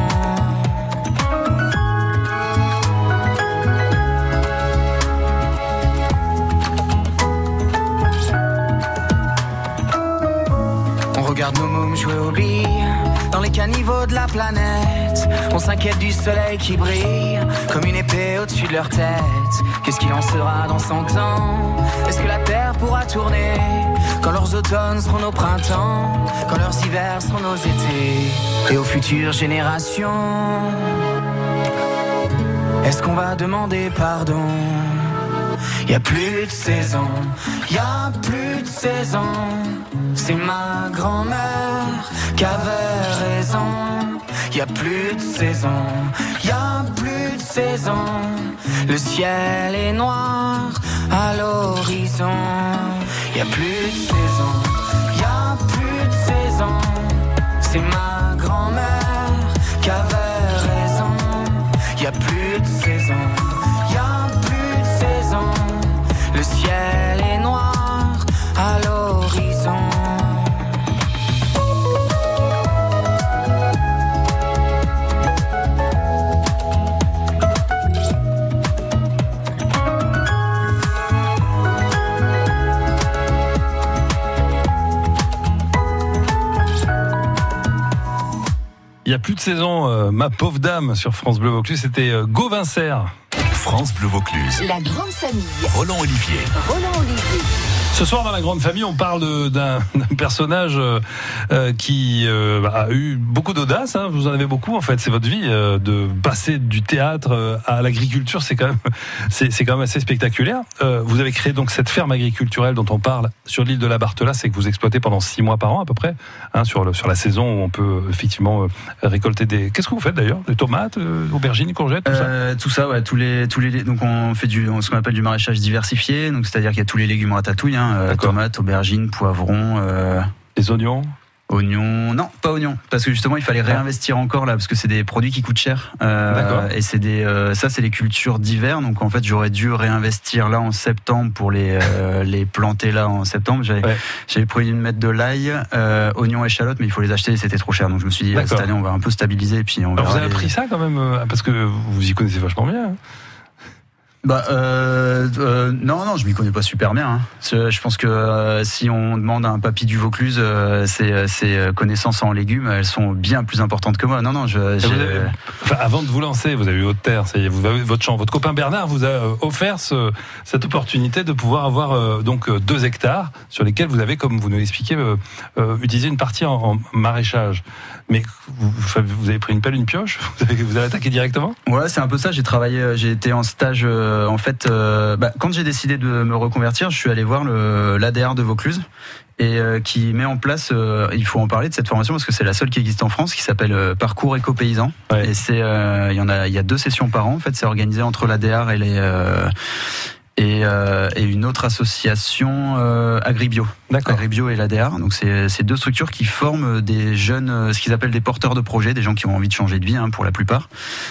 On regarde nos mômes jouer aux billes dans les caniveaux de la planète. On s'inquiète du soleil qui brille comme une épée au-dessus de leur tête. Qu'est-ce qu'il en sera dans cent ans? Est-ce que la Terre pourra tourner quand leurs automnes seront nos printemps, quand leurs hivers seront nos étés? Et aux futures générations, est-ce qu'on va demander pardon? Y a plus de saison, y a plus de saison. C'est ma grand-mère qui avait raison. Y a plus de saison, y a plus de saison. Le ciel est noir à l'horizon. Y a plus de saison, y a plus de saison. C'est ma grand-mère qui avait raison. Y a plus de saison, y a plus de saison. Le ciel est noir à l'horizon. Il n'y a plus de saison, euh, ma pauvre dame, sur France Bleu Vaucluse, c'était euh, Gauvin Serre. France Bleu Vaucluse. La grande famille. Roland Olivier. Roland Olivier. Ce soir, dans la grande famille, on parle de, d'un, d'un personnage euh, qui euh, a eu beaucoup d'audace. Hein, vous en avez beaucoup, en fait. C'est votre vie euh, de passer du théâtre euh, à l'agriculture. C'est quand même, c'est, c'est quand même assez spectaculaire. Euh, vous avez créé donc cette ferme agriculturelle dont on parle sur l'île de la Barthela. C'est que vous exploitez pendant six mois par an à peu près, hein, sur le, sur la saison où on peut effectivement euh, récolter des. Qu'est-ce que vous faites d'ailleurs? Des tomates, euh, aubergines, courgettes, tout euh, ça. Tout ça, ouais. Tous les, tous les. Donc on fait du, ce qu'on appelle du maraîchage diversifié. Donc c'est-à-dire qu'il y a tous les légumes ratatouille. Hein, euh, tomates, aubergines, poivrons, euh... les oignons. Oignons, non, pas oignons, parce que justement il fallait réinvestir encore là, parce que c'est des produits qui coûtent cher. Euh, D'accord. Et c'est des, euh, ça c'est les cultures d'hiver, donc en fait j'aurais dû réinvestir là en septembre pour les euh, les planter là en septembre. J'avais, ouais. j'avais prévu de mettre de l'ail, euh, oignons, échalotes, mais il faut les acheter, et c'était trop cher, donc je me suis dit D'accord. cette année on va un peu stabiliser et puis on. Alors verra. Vous avez appris les... ça quand même, parce que vous y connaissez vachement bien. Hein. Bah euh, euh, non non je m'y connais pas super bien. Hein. Je pense que euh, si on demande à un papy du Vaucluse euh, ses, ses connaissances en légumes, elles sont bien plus importantes que moi. Non non je. J'ai... Avez, enfin, avant de vous lancer, vous avez eu votre terre, ça y est, vous avez votre champ. Votre copain Bernard vous a offert ce, cette opportunité de pouvoir avoir euh, donc deux hectares sur lesquels vous avez, comme vous nous l'expliquez, euh, euh, utilisé une partie en, en maraîchage. Mais vous, vous avez pris une pelle, une pioche, vous avez, vous avez attaqué directement. Ouais, c'est un peu ça. J'ai travaillé, j'ai été en stage. Euh, en fait, euh, bah, quand j'ai décidé de me reconvertir, je suis allé voir le, l'A D R de Vaucluse et euh, qui met en place. Euh, il faut en parler de cette formation parce que c'est la seule qui existe en France, qui s'appelle euh, Parcours éco-paysan. Ouais. Et c'est, euh, il y en a, il y a deux sessions par an. En fait, c'est organisé entre l'A D R et les. Euh, Et, euh, et une autre association euh, Agribio. D'accord. Agribio et l'A D R. Donc c'est, c'est deux structures qui forment des jeunes, ce qu'ils appellent des porteurs de projets, des gens qui ont envie de changer de vie, hein, pour la plupart,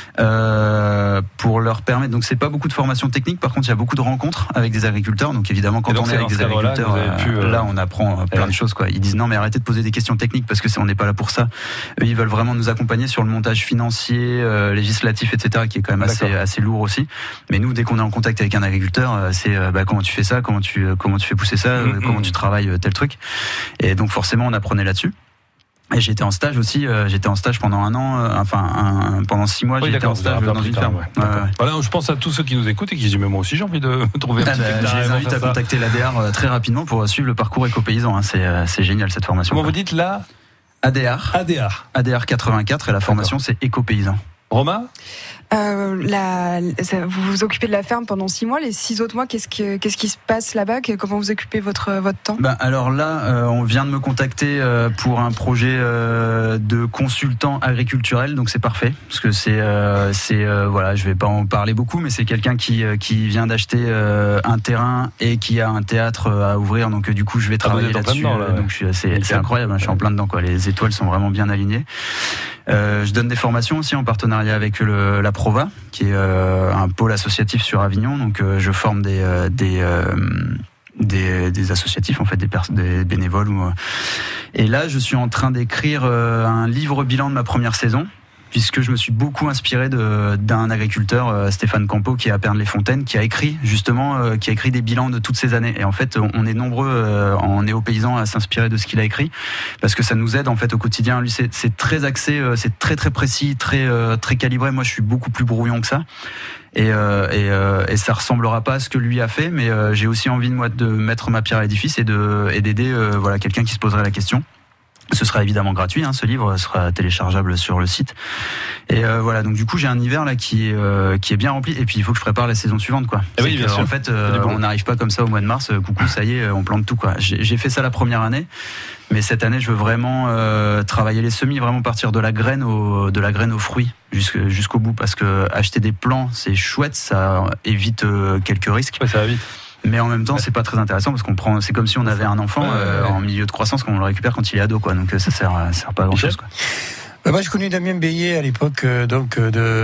euh, pour leur permettre. Donc c'est pas beaucoup de formation technique. Par contre, il y a beaucoup de rencontres avec des agriculteurs. Donc évidemment, quand donc on est avec des agriculteurs, là, pu, euh... là on apprend plein de choses, quoi. Ils disent non, mais arrêtez de poser des questions techniques parce que c'est, on n'est pas là pour ça. Eux, ils veulent vraiment nous accompagner sur le montage financier, euh, législatif, et cetera, qui est quand même assez, assez lourd aussi. Mais nous, dès qu'on est en contact avec un agriculteur, c'est bah, comment tu fais ça, comment tu comment tu fais pousser ça, mmh, comment tu travailles tel truc. Et donc forcément on apprenait là-dessus. Et j'étais en stage aussi, euh, j'étais en stage pendant un an, euh, enfin un, pendant six mois, oui, j'étais en stage dans une ferme. Ouais. Ouais, ouais. Voilà, je pense à tous ceux qui nous écoutent et qui disent mais moi aussi j'ai envie de trouver un ah petit bah, Je les invite à ça. contacter l'A D R très rapidement pour suivre le parcours éco-paysan. Hein. C'est, c'est génial cette formation. Comment vous dites là? A D R. A D R. A D R quatre-vingt-quatre et la formation D'accord. c'est éco-paysan. Romain? Euh, la, ça, vous vous occupez de la ferme pendant six mois. Les six autres mois, qu'est-ce, que, qu'est-ce qui se passe là-bas? Comment vous occupez votre, votre temps? Ben, alors là, euh, on vient de me contacter euh, pour un projet euh, de consultant agriculturel, donc c'est parfait. Parce que c'est, euh, c'est euh, voilà, je vais pas en parler beaucoup, mais c'est quelqu'un qui, euh, qui vient d'acheter euh, un terrain et qui a un théâtre à ouvrir. Donc euh, du coup, je vais travailler ah, là-dessus. Dedans, là, ouais. Donc je suis, c'est, c'est incroyable, hein, je suis en plein dedans, quoi. Les étoiles sont vraiment bien alignées. Euh, je donne des formations aussi en partenariat avec le, la Prova, qui est euh, un pôle associatif sur Avignon. Donc, euh, je forme des euh, des, euh, des des associatifs, en fait, des, pers- des bénévoles. Ou, euh... Et là, je suis en train d'écrire euh, un livre bilan de ma première saison. puisque je me suis beaucoup inspiré de, d'un agriculteur, euh, Stéphane Campo, qui est à Pernes-les-Fontaines, qui a écrit justement, euh, qui a écrit des bilans de toutes ces années. Et en fait, on est nombreux euh, en néo-paysans à s'inspirer de ce qu'il a écrit, parce que ça nous aide en fait au quotidien. Lui, c'est, c'est très axé, euh, c'est très très précis, très euh, très calibré. Moi, je suis beaucoup plus brouillon que ça. Et, euh, et, euh, et ça ressemblera pas à ce que lui a fait, mais euh, j'ai aussi envie moi de mettre ma pierre à l'édifice et de et d'aider euh, voilà quelqu'un qui se poserait la question. Ce sera évidemment gratuit, hein, ce livre sera téléchargeable sur le site. Et euh, voilà, donc du coup j'ai un hiver là qui est euh, qui est bien rempli. Et puis il faut que je prépare la saison suivante, quoi. Et oui, bien sûr. En fait, euh, on n'arrive pas comme ça au mois de mars. Euh, coucou, ça y est, on plante tout, quoi. J'ai, j'ai fait ça la première année, mais cette année je veux vraiment euh, travailler les semis, vraiment partir de la graine au de la graine aux fruits jusqu'au jusqu'au bout, parce que acheter des plants c'est chouette, ça évite euh, quelques risques. Ouais, ça va vite. Mais en même temps, c'est pas très intéressant parce qu'on prend, c'est comme si on avait un enfant euh, en milieu de croissance qu'on le récupère quand il est ado, quoi. Donc ça sert, ça sert pas à grand chose, quoi. Bah, moi, je connais Damien Beillet à l'époque euh, donc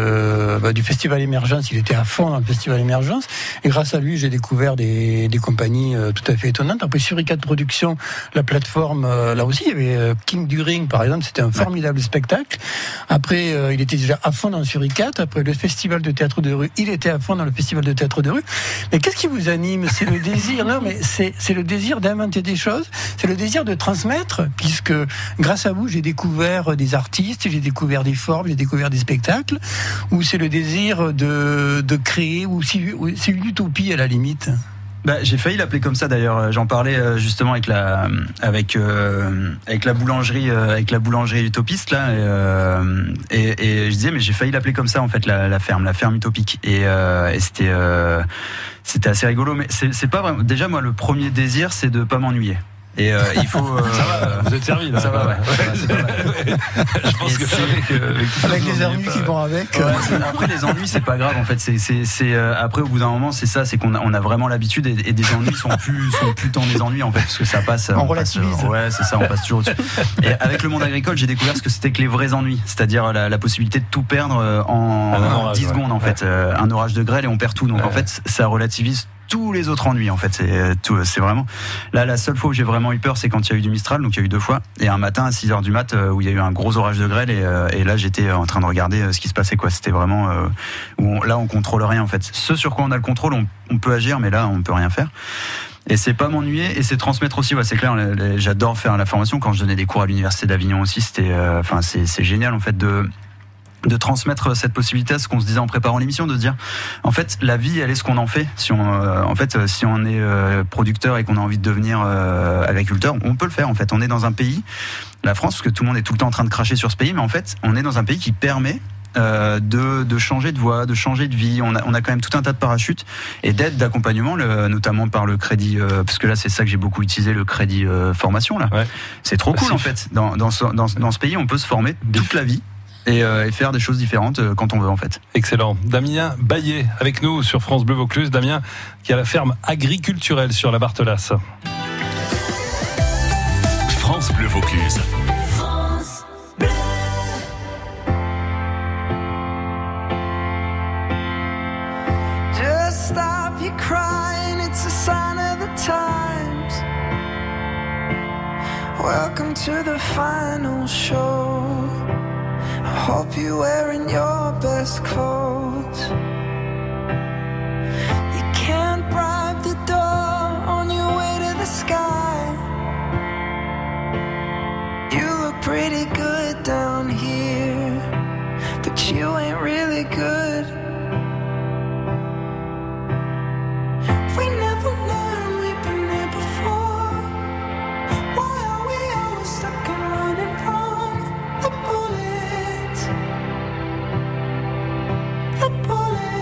de bah, du Festival Émergence. Il était à fond dans le Festival Émergence, et grâce à lui, j'ai découvert des, des compagnies euh, tout à fait étonnantes. Après Suricat Productions, la plateforme, euh, là aussi, il y avait euh, King du Ring, par exemple. C'était un formidable ouais. spectacle. Après, euh, il était déjà à fond dans Suricat. Après le Festival de théâtre de rue, il était à fond dans le Festival de théâtre de rue. Mais qu'est-ce qui vous anime? C'est le désir. Non, mais c'est c'est le désir d'inventer des choses. C'est le désir de transmettre, puisque grâce à vous, j'ai découvert des artistes. J'ai découvert des formes, j'ai découvert des spectacles, ou c'est le désir de, de créer, ou c'est, c'est une utopie à la limite? Bah, j'ai failli l'appeler comme ça d'ailleurs. J'en parlais justement avec la avec euh, avec la boulangerie euh, avec la boulangerie utopiste là, et, euh, et, et je disais mais j'ai failli l'appeler comme ça en fait, la, la ferme, la ferme utopique. Et, euh, et c'était euh, c'était assez rigolo. Mais c'est, c'est pas vraiment. Déjà moi le premier désir c'est de pas m'ennuyer. Et euh, il faut. Euh, ça va, vous êtes servi là. Ça va, ouais. ouais, c'est pas mal. Je pense que avec, euh, avec, avec les ennuis qui vont avec. Ouais, après les ennuis c'est pas grave en fait. C'est c'est c'est euh, après au bout d'un moment c'est ça, c'est qu'on a, on a vraiment l'habitude, et, et des ennuis sont plus sont plus tant des ennuis en fait, parce que ça passe. On, on relativise. Passe, ouais c'est ça, on passe toujours dessus. Et avec le monde agricole j'ai découvert ce que c'était que les vrais ennuis, c'est-à-dire la, la possibilité de tout perdre en, ah, en dix secondes en fait, ouais. euh, un orage de grêle et on perd tout. Donc ouais. en fait ça relativise tous les autres ennuis en fait, c'est tout, c'est vraiment là la seule fois où j'ai vraiment eu peur c'est quand il y a eu du Mistral, donc il y a eu deux fois, et un matin à six heures du mat où il y a eu un gros orage de grêle, et, et là j'étais en train de regarder ce qui se passait, quoi. C'était vraiment euh, où on, là on contrôle rien en fait. Ce sur quoi on a le contrôle on, on peut agir, mais là on peut rien faire. Et c'est pas m'ennuyer, et c'est transmettre aussi. Ouais, c'est clair. Les, les, j'adore faire la formation. Quand je donnais des cours à l'université d'Avignon aussi, c'était, enfin, euh, c'est, c'est génial en fait de de transmettre cette possibilité, à ce qu'on se disait en préparant l'émission, de dire en fait la vie elle est ce qu'on en fait. Si on euh, en fait si on est euh, producteur et qu'on a envie de devenir euh, agriculteur, on peut le faire en fait. On est dans un pays, la France, parce que tout le monde est tout le temps en train de cracher sur ce pays, mais en fait on est dans un pays qui permet Euh, de, de changer de voie, de changer de vie. On a, on a quand même tout un tas de parachutes et d'aides, d'accompagnement, le, notamment par le crédit, euh, parce que là c'est ça que j'ai beaucoup utilisé, le crédit euh, formation là. Ouais. C'est trop cool en fait. Dans, dans, ce, dans, dans ce pays on peut se former toute la vie. Et, euh, et faire des choses différentes euh, quand on veut en fait. Excellent. Damien Beillet avec nous sur France Bleu Vaucluse. Damien qui a la ferme agriculturelle sur la Barthelasse. France Bleu Vaucluse. France Bleu. Just stop your crying, it's a sign of the times. Welcome to the final show. I hope you're wearing your best clothes. You can't bribe the door on your way to the sky. You look pretty good down here, but you ain't really good. We never learned, we've been there before. Why are we always stuck and running from the bullet? The bullet.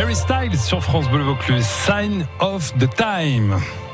Harry Styles sur France Bleu Vaucluse, Sign of the Time.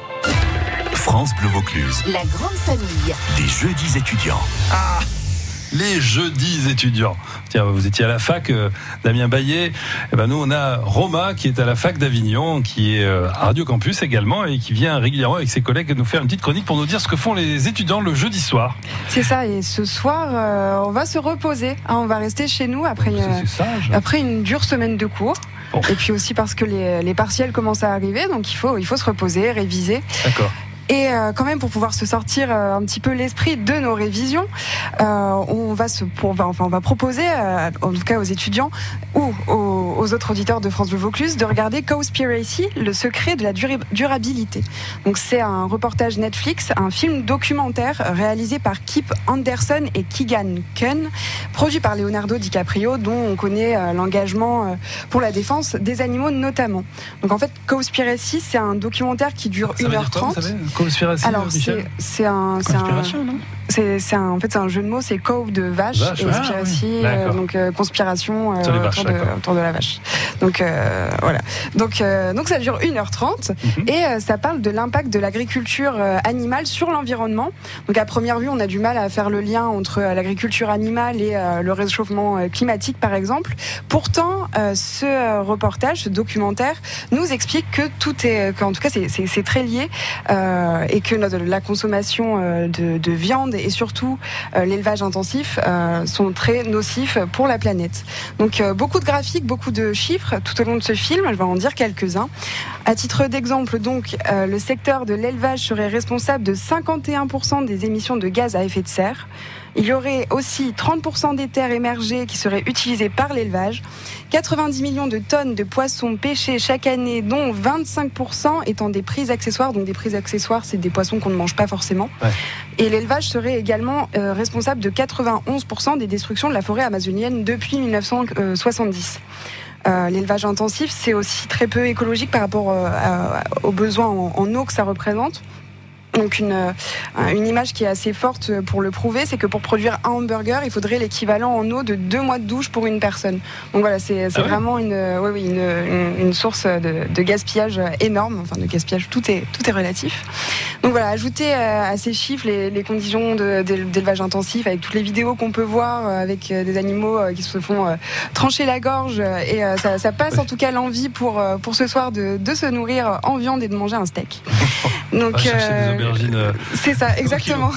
France Bleu Vaucluse. La grande famille. Les jeudis étudiants. Ah, les jeudis étudiants. Tiens, vous étiez à la fac, euh, Damien Baillet. Eh ben nous, on a Roma qui est à la fac d'Avignon, qui est euh, à Radio Campus également et qui vient régulièrement avec ses collègues nous faire une petite chronique pour nous dire ce que font les étudiants le jeudi soir. C'est ça, et ce soir, euh, on va se reposer. Hein, on va rester chez nous après, c'est, euh, c'est sage. après une dure semaine de cours. Bon. Et puis aussi parce que les, les partiels commencent à arriver, donc il faut, il faut se reposer, réviser. D'accord. Et euh, quand même, pour pouvoir se sortir euh, un petit peu l'esprit de nos révisions, euh, on va se, pour, enfin, on va proposer, euh, en tout cas aux étudiants ou aux, aux autres auditeurs de France Bleu Vaucluse, de regarder Cowspiracy, le secret de la dura- durabilité. Donc c'est un reportage Netflix, un film documentaire réalisé par Kip Anderson et Keegan Kunn, produit par Leonardo DiCaprio, dont on connaît euh, l'engagement euh, pour la défense des animaux notamment. Donc en fait, Cowspiracy, c'est un documentaire qui dure Ça une heure trente. Conspiration, Alors Michel c'est, c'est un, c'est un, non c'est, c'est un, en fait c'est un jeu de mots, c'est cow de vache, Vache, et ah, spiracy, oui. euh, donc euh, conspiration euh, Sur les vaches, autour, de, autour de la vache. Donc euh, voilà. Donc euh, donc ça dure une heure trente Mhm. et euh, ça parle de l'impact de l'agriculture euh, animale sur l'environnement. Donc à première vue, on a du mal à faire le lien entre euh, l'agriculture animale et euh, le réchauffement euh, climatique par exemple. Pourtant, euh, ce euh, reportage, ce documentaire nous explique que tout est, qu'en tout cas c'est, c'est, c'est très lié euh, et que notre, la consommation euh, de, de viande et surtout euh, l'élevage intensif euh, sont très nocifs pour la planète. Donc euh, beaucoup de graphiques, beaucoup de chiffres tout au long de ce film, je vais en dire quelques-uns. À titre d'exemple, donc, euh, le secteur de l'élevage serait responsable de cinquante et un pour cent des émissions de gaz à effet de serre. Il y aurait aussi trente pour cent des terres émergées qui seraient utilisées par l'élevage, quatre-vingt-dix millions de tonnes de poissons pêchés chaque année, dont vingt-cinq pour cent étant des prises accessoires. Donc des prises accessoires, c'est des poissons qu'on ne mange pas forcément. Ouais. Et l'élevage serait également euh, responsable de quatre-vingt-onze pour cent des destructions de la forêt amazonienne depuis mille neuf cent soixante-dix. Euh, l'élevage intensif, c'est aussi très peu écologique par rapport euh, à, aux besoins en, en eau que ça représente. Donc une, une image qui est assez forte pour le prouver, c'est que pour produire un hamburger, il faudrait l'équivalent en eau de deux mois de douche pour une personne. Donc voilà, c'est, c'est ah vraiment oui une, oui, oui, une, une, une source de, de gaspillage énorme. Enfin, de gaspillage, tout est, tout est relatif. Donc voilà, ajouter à ces chiffres les, les conditions de, de, d'élevage intensif, avec toutes les vidéos qu'on peut voir, avec des animaux qui se font trancher la gorge, et ça, ça passe en tout cas l'envie pour, pour ce soir de, de se nourrir en viande et de manger un steak. Donc, euh, c'est ça, exactement.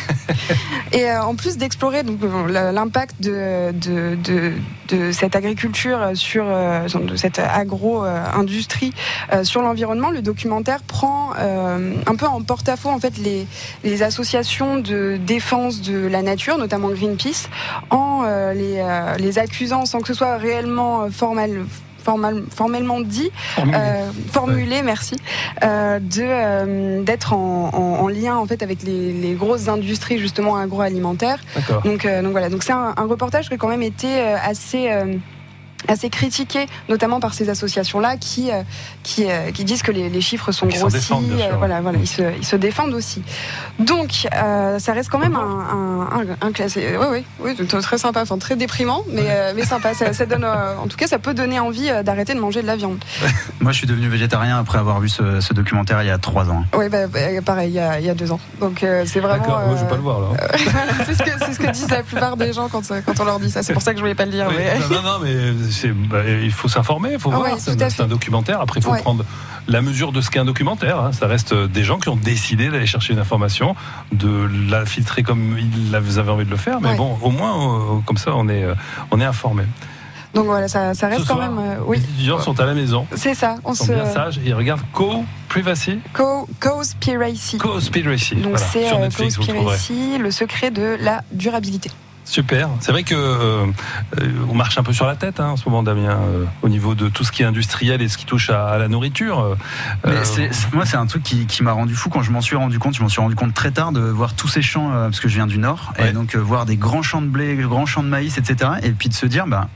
Et euh, en plus d'explorer donc, l'impact de, de, de, de cette agriculture sur euh, de cette agro-industrie euh, sur l'environnement, le documentaire prend euh, un peu en porte-à-faux en fait les, les associations de défense de la nature, notamment Greenpeace, en euh, les, euh, les accusant sans que ce soit réellement formel. Formal, formellement dit, formulé, euh, formulé ouais. merci, euh, de, euh, d'être en, en, en lien en fait avec les, les grosses industries justement agroalimentaires. D'accord. Donc, euh, donc voilà, donc c'est un, un reportage qui a quand même été assez euh, assez critiqué, notamment par ces associations-là qui euh, qui, euh, qui disent que les, les chiffres sont qui grossis. Sûr, euh, voilà, voilà, ils se ils se défendent aussi. Donc euh, ça reste quand même un un, un, un classé. Oui, oui, oui, très sympa, enfin très déprimant, mais ouais. euh, mais sympa. Ça, ça donne, euh, en tout cas, ça peut donner envie euh, d'arrêter de manger de la viande. Moi, je suis devenu végétarien après avoir vu ce, ce documentaire il y a trois ans. Oui, bah, bah, pareil, il y a il y a deux ans. Donc euh, c'est vraiment. D'accord, euh, moi, je vais pas le voir là. Euh, voilà, c'est ce que c'est ce que disent la plupart des gens quand quand on leur dit ça. C'est pour ça que je voulais pas le dire. Oui, mais... Non, non, mais c'est, bah, il faut s'informer, il faut ah voir. Ouais, c'est, c'est un documentaire. Après, il faut ouais. prendre la mesure de ce qu'est un documentaire. Hein. Ça reste des gens qui ont décidé d'aller chercher une information, de la filtrer comme ils avaient envie de le faire. Mais ouais. bon, au moins, euh, comme ça, on est, euh, on est informé. Donc voilà, ça, ça reste Ce quand soir, même. Euh, oui. Les étudiants sont à la maison. C'est ça. On ils sont se... bien sages et ils regardent Co-Privacy. Co- Cowspiracy. Cowspiracy. Donc voilà. c'est Sur euh, Netflix, Cowspiracy, le secret de la durabilité. Super. C'est vrai que euh, on marche un peu sur la tête hein, en ce moment, Damien, euh, au niveau de tout ce qui est industriel et ce qui touche à, à la nourriture. Euh, Mais c'est, c'est, moi, c'est un truc qui, qui m'a rendu fou quand je m'en suis rendu compte. Je m'en suis rendu compte très tard de voir tous ces champs, euh, parce que je viens du Nord, ouais. et donc euh, voir des grands champs de blé, grands champs de maïs, et cetera. Et puis de se dire, bah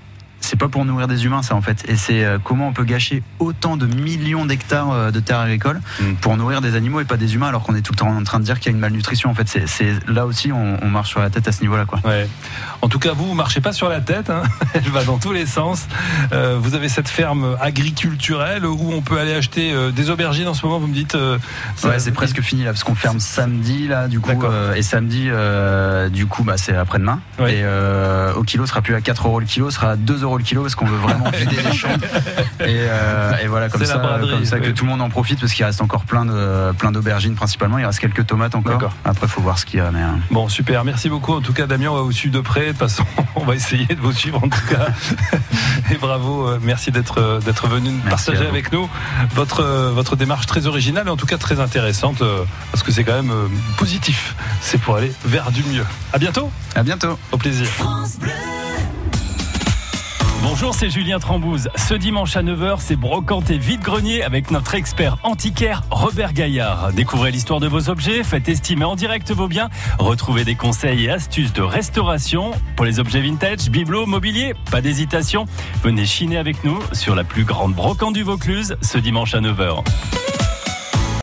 c'est pas pour nourrir des humains ça en fait. Et c'est euh, comment on peut gâcher autant de millions d'hectares euh, de terres agricoles mm. pour nourrir des animaux et pas des humains, alors qu'on est tout le temps en train de dire qu'il y a une malnutrition. En fait, c'est, c'est là aussi on, on marche sur la tête à ce niveau-là, quoi. Ouais. En tout cas, vous, vous marchez pas sur la tête. Hein. Elle va dans tous les sens. Euh, vous avez cette ferme agriculturelle où on peut aller acheter euh, des aubergines en ce moment. Vous me dites. Euh, ça, ouais, c'est presque fini là, parce qu'on ferme samedi là, du coup, euh, et samedi, euh, du coup, bah c'est après-demain. Ouais. Et euh, au kilo, sera plus à quatre euros le kilo, sera à deux euros le kilo, parce qu'on veut vraiment vider les champs. Et, euh, et voilà, comme c'est ça, comme ça oui. que tout le monde en profite, parce qu'il reste encore plein de plein d'aubergines principalement. Il reste quelques tomates encore. D'accord. Après, faut voir ce qu'il y a. Mais, hein. Bon, super. Merci beaucoup. En tout cas, Damien, on va vous suivre de près. De toute façon, on va essayer de vous suivre en tout cas. Et bravo. Merci d'être d'être venu partager avec nous votre votre démarche très originale et en tout cas très intéressante, parce que c'est quand même positif. C'est pour aller vers du mieux. À bientôt. À bientôt. Au plaisir. Bonjour, c'est Julien Trambouze. Ce dimanche à neuf heures, c'est Brocante et Vide-Grenier avec notre expert antiquaire Robert Gaillard. Découvrez l'histoire de vos objets, faites estimer en direct vos biens, retrouvez des conseils et astuces de restauration pour les objets vintage, bibelots, mobilier. Pas d'hésitation, venez chiner avec nous sur la plus grande brocante du Vaucluse ce dimanche à neuf heures.